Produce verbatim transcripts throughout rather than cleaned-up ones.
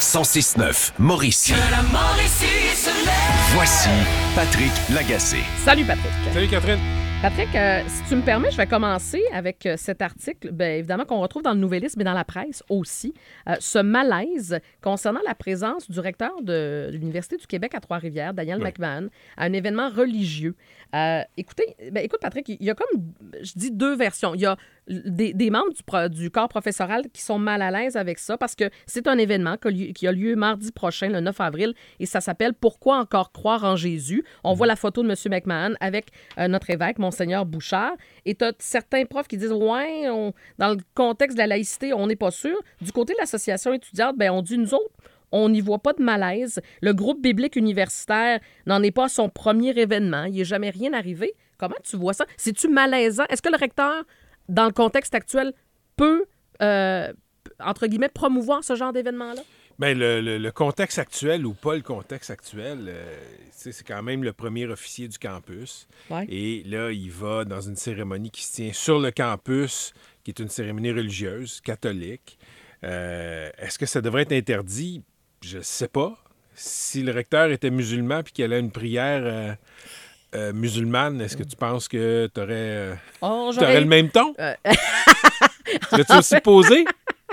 cent six neuf, Mauricie. Que la Mauricie se lève. Voici Patrick Lagacé. Salut Patrick. Salut Catherine. Patrick, euh, si tu me permets, je vais commencer avec euh, cet article, bien évidemment qu'on retrouve dans le Nouvellisme, mais dans la presse aussi, euh, ce malaise concernant la présence du recteur de l'Université du Québec à Trois-Rivières, Daniel Oui. McMahon, à un événement religieux. Euh, écoutez, ben, écoute Patrick, il y a comme, je dis deux versions. Il y a des, des membres du, pro- du corps professoral qui sont mal à l'aise avec ça parce que c'est un événement qui a lieu, qui a lieu mardi prochain, le neuf avril, et ça s'appelle « Pourquoi encore croire en Jésus ». On voit la photo de M. McMahon avec euh, notre évêque, Monseigneur Bouchard, et tu as certains profs qui disent « Ouais, on- dans le contexte de la laïcité, on n'est pas sûr ». Du côté de l'association étudiante, ben on dit « Nous autres, on n'y voit pas de malaise. Le groupe biblique universitaire n'en est pas à son premier événement. Il n'est jamais rien arrivé. » Comment tu vois ça? C'est-tu malaisant? Est-ce que le recteur, dans le contexte actuel, peut, euh, entre guillemets, promouvoir ce genre d'événement-là? Bien, le, le- le contexte actuel ou pas le contexte actuel, euh, tu sais, c'est quand même le premier officier du campus. Ouais. Et là, il va dans une cérémonie qui se tient sur le campus, qui est une cérémonie religieuse, catholique. Euh, est-ce que ça devrait être interdit? Je ne sais pas. Si le recteur était musulman puis qu'il allait à une prière euh, euh, musulmane, est-ce que tu penses que tu aurais, Oh, j'aurais- le même ton? Euh, Serais-tu aussi posé?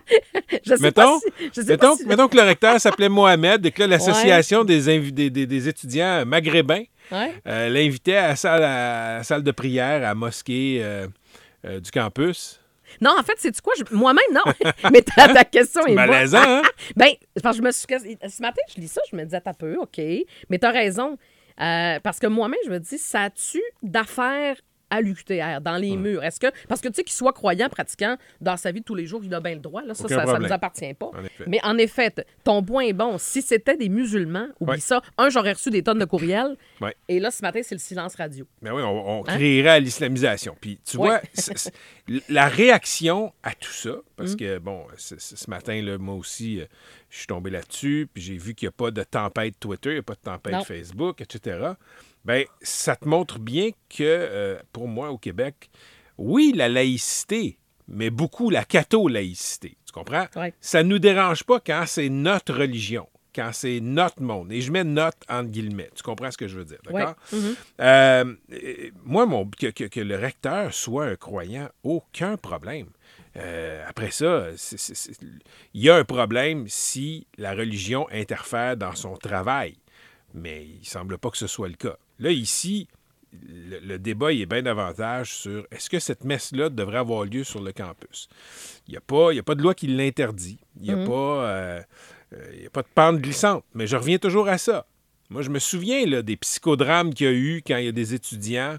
Je sais Mettons, pas si... Je sais Mettons, pas si... mettons que le recteur s'appelait Mohamed et que là, l'association des, invi- des, des- des étudiants maghrébins Ouais. euh, l'invitait à la, salle, à la salle de prière, à la mosquée euh, euh, du campus. Non, en fait, c'est-tu quoi? Je- Moi-même, non. Mais ta, ta question est bonne. Malaisant, hein? Ben, parce que je me suis... Ce matin, je lis ça, je me disais, t'as peu, OK. Mais t'as raison. Euh, parce que moi-même, je me dis, ça a-tu d'affaires à l'U Q T R, dans les murs? Est-ce que... Parce que, tu sais, qu'il soit croyant, pratiquant, dans sa vie de tous les jours, il a bien le droit. Là, ça, Aucun ça, ça problème. nous appartient pas. En effet. Mais en effet, t- ton point est bon. Si c'était des musulmans, oublie Ouais. ça. Un, j'aurais reçu des tonnes de courriels. Ouais. Et là, ce matin, c'est le silence radio. Mais oui, on, on Hein? créerait à l'islamisation. Puis, tu Ouais. vois, c'est- c'est- la réaction à tout ça, Mm. parce que, bon, c'est- c'est- ce matin, là, moi aussi, euh, je suis tombé là-dessus, puis j'ai vu qu'il n'y a pas de tempête Twitter, il n'y a pas de tempête Non. Facebook, et cetera. Bien, ça te montre bien que, euh, pour moi, au Québec, oui, la laïcité, mais beaucoup la catho-laïcité. Tu comprends? Ouais. Ça ne nous dérange pas quand c'est notre religion, quand c'est notre monde. Et je mets notre entre guillemets. Tu comprends ce que je veux dire, d'accord? Ouais. Mhm. Euh, euh, moi, mon, que, que- que le recteur soit un croyant, aucun problème. Euh, après ça, c'est- c'est- c'est- il y a un problème si la religion interfère dans son travail. Mais il ne semble pas que ce soit le cas. Là, ici, le, le débat il est bien davantage sur est-ce que cette messe-là devrait avoir lieu sur le campus. Il n'y a, pas- il y a pas de loi qui l'interdit. Il n'y a, pas, euh, euh, il y a pas de pente glissante. Mais je reviens toujours à ça. Moi, je me souviens là, des psychodrames qu'il y a eu quand il y a des étudiants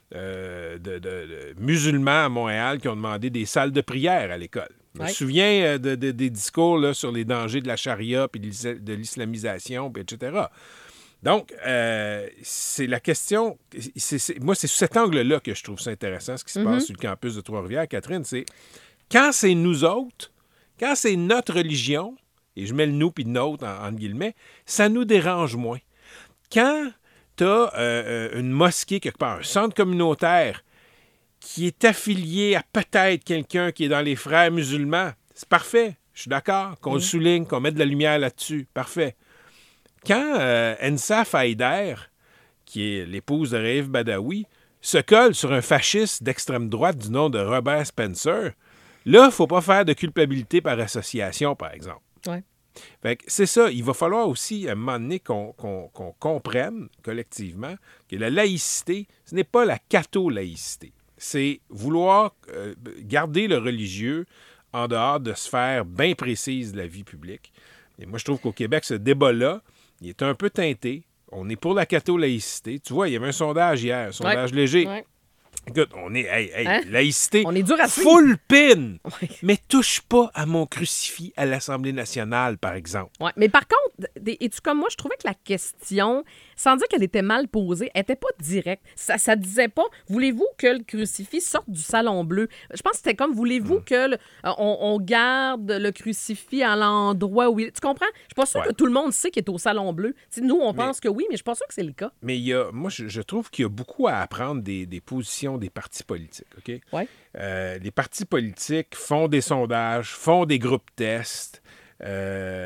euh, de, de- de musulmans à Montréal qui ont demandé des salles de prière à l'école. Je me Ouais. souviens euh, de- de- des discours là, sur les dangers de la charia puis de l'is- de l'islamisation, puis et cetera. Donc, euh, c'est la question. c'est- c'est- moi, c'est sous cet angle-là que je trouve ça intéressant, ce qui se passe sur le campus de Trois-Rivières, Catherine. C'est quand c'est nous autres, quand c'est notre religion, et je mets le nous puis notre en, entre guillemets, ça nous dérange moins. Quand tu as une mosquée quelque part, un centre communautaire qui est affilié à peut-être quelqu'un qui est dans les frères musulmans, c'est parfait. Je suis d'accord qu'on le souligne, qu'on mette de la lumière là-dessus. Parfait. Quand euh, Ensaf Haïder, qui est l'épouse de Raif Badawi, se colle sur un fasciste d'extrême droite du nom de Robert Spencer, là, il ne faut pas faire de culpabilité par association, par exemple. Ouais. Fait que c'est ça. Il va falloir aussi, à un moment donné, qu'on, qu'on- qu'on comprenne collectivement que la laïcité, ce n'est pas la catho-laïcité. C'est vouloir euh, garder le religieux en dehors de sphères bien précises de la vie publique. Et moi, je trouve qu'au Québec, ce débat-là, il est un peu teinté. On est pour la catho-laïcité. Tu vois, il y avait un sondage hier, un sondage léger. Ouais. Écoute, on est, hey, hey, Hein? laïcité, On est dur à suivre. full pin, Ouais. mais touche pas à mon crucifix à l'Assemblée nationale, par exemple. Ouais. Mais par contre, des- es-tu comme moi, je trouvais que la question, sans dire qu'elle était mal posée, elle était pas directe. Ça, ça disait pas, voulez-vous que le crucifix sorte du salon bleu? Je pense que c'était comme, voulez-vous que le- euh, on, on garde le crucifix à l'endroit où il... Tu comprends? Je suis pas sûre Ouais. que tout le monde sait qu'il est au salon bleu. Tu sais, nous, on pense que oui, mais je suis pas sûre que c'est le cas. Mais il y a, moi, je, je trouve qu'il y a beaucoup à apprendre des, des positions des partis politiques, OK? Ouais. Euh, les partis politiques font des sondages, font des groupes tests, euh,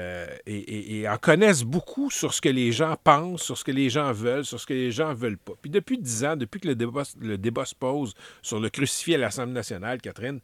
et, et, et en connaissent beaucoup sur ce que les gens pensent, sur ce que les gens veulent, sur ce que les gens veulent pas. Puis depuis dix ans, depuis que le débat, le débat se pose sur le crucifié à l'Assemblée nationale, Catherine,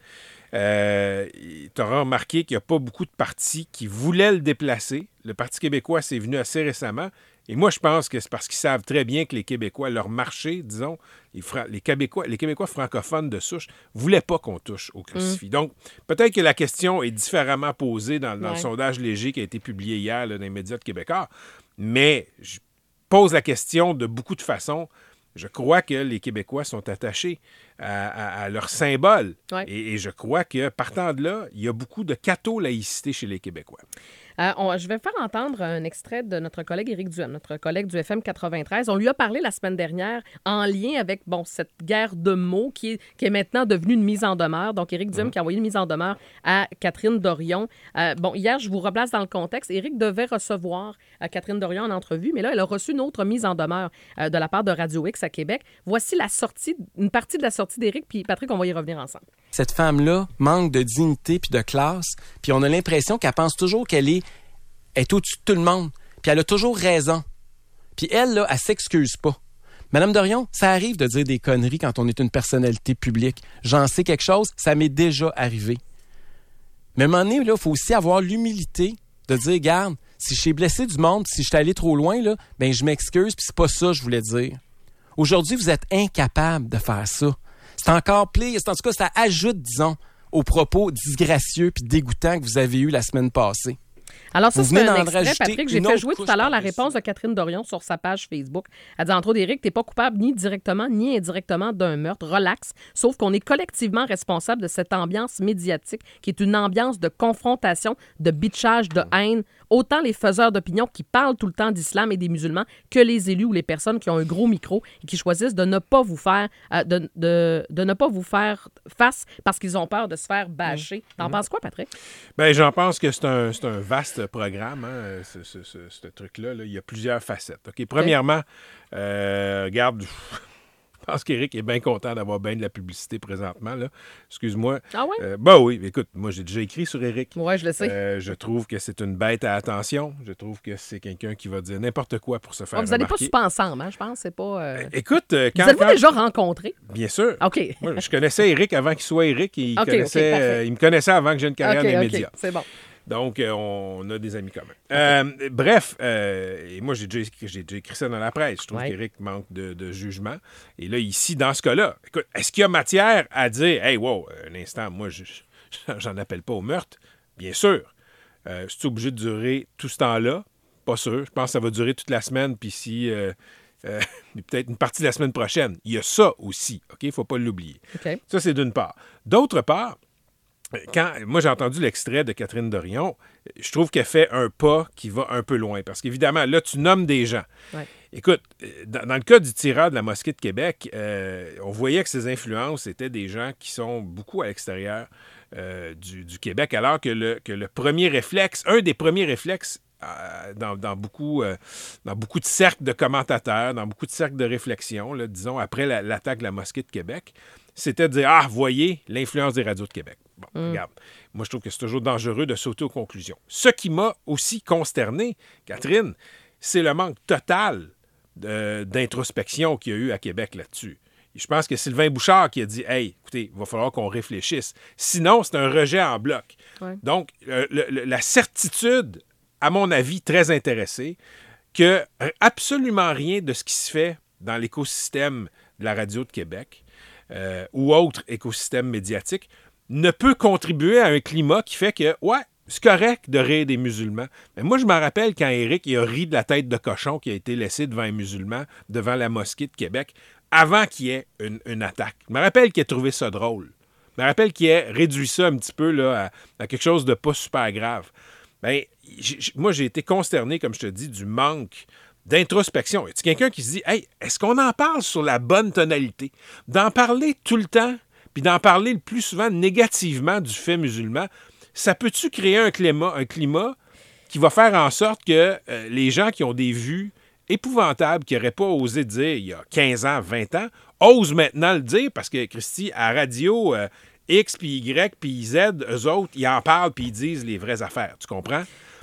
euh, tu auras remarqué qu'il n'y a pas beaucoup de partis qui voulaient le déplacer. Le Parti québécois, c'est venu assez récemment. Et moi, je pense que c'est parce qu'ils savent très bien que les Québécois, leur marché, disons, les, Fra- les, Québécois, les Québécois francophones de souche, ne voulaient pas qu'on touche au crucifix. Mm. Donc, peut-être que la question est différemment posée dans, dans ouais. le sondage léger qui a été publié hier là, dans les médias de Québécois, mais je pose la question de beaucoup de façons. Je crois que les Québécois sont attachés à, à, à leur symbole. Ouais. Et, et je crois que, partant de là, il y a beaucoup de catho-laïcité chez les Québécois. Euh, on, je vais faire entendre un extrait de notre collègue Éric Duhem, notre collègue du F M quatre-vingt-treize. On lui a parlé la semaine dernière en lien avec bon, cette guerre de mots qui est, qui est maintenant devenue une mise en demeure. Donc, Éric Duhem mmh. qui a envoyé une mise en demeure à Catherine Dorion. Euh, bon, hier, je vous replace dans le contexte. Éric devait recevoir euh, Catherine Dorion en entrevue, mais là, elle a reçu une autre mise en demeure euh, de la part de Radio X à Québec. Voici la sortie, une partie de la sortie d'Éric, puis Patrick, on va y revenir ensemble. Cette femme-là manque de dignité puis de classe, puis on a l'impression qu'elle pense toujours qu'elle est, est au-dessus de tout le monde, puis elle a toujours raison. Puis elle, là, elle s'excuse pas. Madame Dorion, ça arrive de dire des conneries quand on est une personnalité publique. J'en sais quelque chose, ça m'est déjà arrivé. Mais à un moment donné, il faut aussi avoir l'humilité de dire, regarde, si je suis blessé du monde, si je suis allé trop loin, là, ben je m'excuse, puis c'est pas ça que je voulais dire. Aujourd'hui, vous êtes incapable de faire ça. C'est encore pire. En tout cas, ça ajoute, disons, aux propos disgracieux puis dégoûtants que vous avez eus la semaine passée. Alors ça, vous c'est un extrait, Patrick. J'ai fait jouer tout à l'heure la réponse de Catherine Dorion sur sa page Facebook. Elle dit, entre autres, Éric, t'es pas coupable ni directement ni indirectement d'un meurtre. Relax. Sauf qu'on est collectivement responsable de cette ambiance médiatique qui est une ambiance de confrontation, de bitchage, de haine. Autant les faiseurs d'opinion qui parlent tout le temps d'islam et des musulmans que les élus ou les personnes qui ont un gros micro et qui choisissent de ne pas vous faire euh, de, de, de ne pas vous faire face parce qu'ils ont peur de se faire bâcher. T'en mmh. penses quoi, Patrick? Bien, j'en pense que c'est un, c'est un vaste programme, hein, ce, ce, ce, ce truc-là. Là. Il y a plusieurs facettes. OK, premièrement, euh, regarde... Je pense qu'Éric est bien content d'avoir bien de la publicité présentement. Là. Excuse-moi. Ah oui? Euh, bah oui, écoute, moi, j'ai déjà écrit sur Éric. Oui, je le sais. Euh, je trouve que c'est une bête à attention. Je trouve que c'est quelqu'un qui va dire n'importe quoi pour se faire oh, vous remarquer. Vous n'allez pas super ensemble, hein, je pense. C'est pas... Euh... Euh, écoute, euh, quand... Vous avez-vous quand... déjà rencontré? Bien sûr. OK. Moi, je connaissais Éric avant qu'il soit Éric. Et il, okay, connaissait, okay, euh, il me connaissait avant que j'ai une carrière okay, dans les okay. médias. C'est bon. Donc, euh, on a des amis communs. Okay. Euh, bref, euh, et moi, j'ai déjà, écrit, j'ai déjà écrit ça dans la presse. Je trouve ouais. qu'Éric manque de, de jugement. Et là, ici, dans ce cas-là, écoute, est-ce qu'il y a matière à dire « Hey, wow, un instant, moi, je, je, j'en appelle pas au meurtre. » Bien sûr. Euh, c'est obligé de durer tout ce temps-là? Pas sûr. Je pense que ça va durer toute la semaine, puis si... Euh, euh, peut-être une partie de la semaine prochaine. Il y a ça aussi, OK? Il ne faut pas l'oublier. Okay. Ça, c'est d'une part. D'autre part, quand moi j'ai entendu l'extrait de Catherine Dorion, je trouve qu'elle fait un pas qui va un peu loin. Parce qu'évidemment, là, tu nommes des gens. Ouais. Écoute, dans, dans le cas du tireur de la mosquée de Québec, euh, on voyait que ses influences étaient des gens qui sont beaucoup à l'extérieur euh, du, du Québec, alors que le, que le premier réflexe, un des premiers réflexes euh, dans, dans, beaucoup, euh, dans beaucoup de cercles de commentateurs, dans beaucoup de cercles de réflexion, là, disons, après la, l'attaque de la mosquée de Québec, c'était de dire « Ah, voyez l'influence des radios de Québec. » Bon, mm. regarde, moi, je trouve que c'est toujours dangereux de sauter aux conclusions. Ce qui m'a aussi consterné, Catherine, c'est le manque total de, d'introspection qu'il y a eu à Québec là-dessus. Et je pense que Sylvain Bouchard qui a dit « Hey, écoutez, il va falloir qu'on réfléchisse. » Sinon, c'est un rejet en bloc. Ouais. Donc, le, le, la certitude, à mon avis, très intéressée, que absolument rien de ce qui se fait dans l'écosystème de la radio de Québec euh, ou autre écosystème médiatique ne peut contribuer à un climat qui fait que, ouais, c'est correct de rire des musulmans. Mais moi, je me rappelle quand Éric il a ri de la tête de cochon qui a été laissée devant un musulman, devant la mosquée de Québec, avant qu'il y ait une, une attaque. Je me rappelle qu'il a trouvé ça drôle. Je me rappelle qu'il ait réduit ça un petit peu là, à, à quelque chose de pas super grave. Bien, moi, j'ai été consterné, comme je te dis, du manque d'introspection. Y a-t-il quelqu'un qui se dit « Hey, est-ce qu'on en parle sur la bonne tonalité? » D'en parler tout le temps, puis d'en parler le plus souvent négativement du fait musulman, ça peut-tu créer un climat, un climat qui va faire en sorte que euh, les gens qui ont des vues épouvantables, qui n'auraient pas osé dire il y a quinze ans, vingt ans, osent maintenant le dire parce que, Christy, à radio euh, X, puis Y, puis Z, eux autres, ils en parlent puis ils disent les vraies affaires. Tu comprends?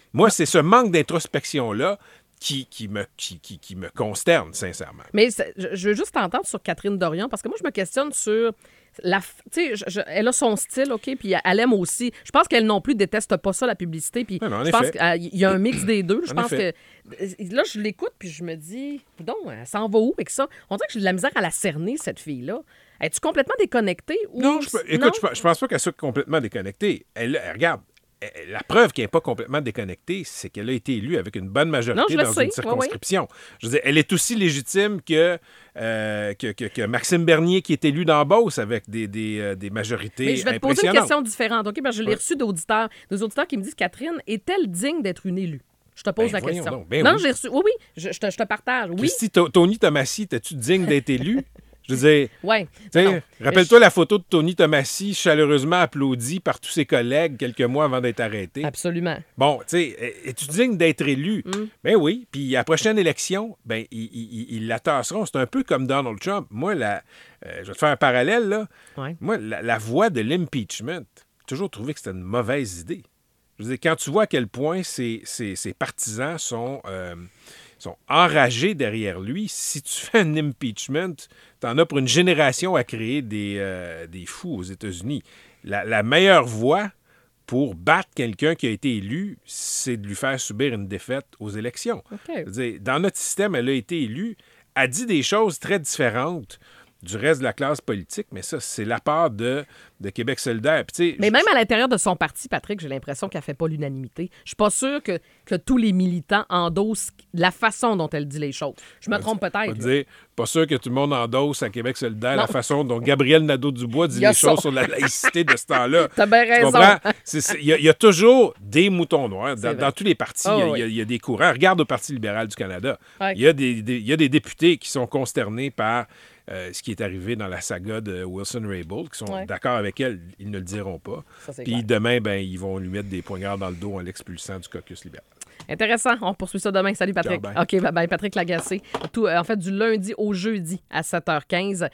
Moi, c'est ce manque d'introspection-là qui, qui, me, qui, qui, qui me consterne, sincèrement. Mais c'est- je, je veux juste t'entendre sur Catherine Dorion, parce que moi, je me questionne sur... La, f- tu sais, je- je- elle a son style, OK, puis elle aime aussi. Je pense qu'elle non plus déteste pas ça, la publicité, puis Oui, mais en je pense effet. qu'il y a un mix des deux. Je En pense effet. que... Là, je l'écoute, puis je me dis, donc, elle s'en va où avec ça? On dirait que j'ai de la misère à la cerner, cette fille-là. Es-tu complètement déconnectée? Ou... Non, je, écoute, Non? je, pe- je pense pas qu'elle soit complètement déconnectée. Elle, elle- regarde, elle- la preuve qu'elle n'est pas complètement déconnectée, c'est qu'elle a été élue avec une bonne majorité Non, je le dans sais. une Ouais, circonscription. Je veux dire, elle est aussi légitime que, euh, que, que- que Maxime Bernier, qui est élu dans Beauce avec des, des, euh, des majorités Mais je vais te poser une impressionnantes. question différente, OK? Parce que je l'ai Ouais. reçue d'auditeurs, des auditeurs qui me disent, Catherine, est-elle digne d'être une élue? Je te pose Ben, la voyons question. donc. Ben non, oui. j'ai reçu... Oui, oui, je, je te, je te partage. Oui, Christy, To- Tony Tomassi, t'es-tu digne d'être élu? Je veux dire, oui. tu sais, Non. rappelle-toi la photo de Tony Tomassi chaleureusement applaudi par tous ses collègues quelques mois avant d'être arrêté. Absolument. Bon, tu sais, es-tu digne d'être élu? Ben oui. Puis à la prochaine élection, ben ils, ils, ils la tasseront. C'est un peu comme Donald Trump. Moi, la, euh, je vais te faire un parallèle, là. Ouais. Moi, la, la voie de l'impeachment, j'ai toujours trouvé que c'était une mauvaise idée. Je veux dire, quand tu vois à quel point ses, ses, ses partisans sont, euh, sont enragés derrière lui, si tu fais un impeachment, t'en as pour une génération à créer des, euh, des fous aux États-Unis. La, la meilleure voie pour battre quelqu'un qui a été élu, c'est de lui faire subir une défaite aux élections. OK. Je veux dire, dans notre système, elle a été élue, a dit des choses très différentes du reste de la classe politique, mais ça, c'est la part de, de Québec solidaire. Puis, tu sais, Mais je- même à l'intérieur de son parti, Patrick, j'ai l'impression qu'elle ne fait pas l'unanimité. Je suis pas sûre que, que tous les militants endossent la façon dont elle dit les choses. Je me trompe Je vais peut-être. te là. dire, pas sûr que tout le monde endosse à Québec solidaire Non. la façon dont Gabriel Nadeau-Dubois dit Il y a les choses ça. sur la laïcité de ce temps-là. T'as bien Tu raison. comprends? C'est- c'est- Il y, a- il y a toujours des moutons noirs. Dans, vrai. dans tous les partis, Oh, il y a- oui. il y, a- il y a des courants. Regarde au Parti libéral du Canada. Ouais. Il y a des, des- il y a des députés qui sont consternés par euh, ce qui est arrivé dans la saga de Wilson-Raybould, qui sont Ouais. d'accord avec elle. Ils ne le diront pas. Ça, c'est Puis clair. demain, ben, ils vont lui mettre des poignards dans le dos en l'expulsant du caucus libéral. Intéressant. On poursuit ça demain. Salut, Patrick. Ciao, bye. OK, bye bye. Patrick Lagacé. Tout, euh, en fait, du lundi au jeudi à sept heures quinze.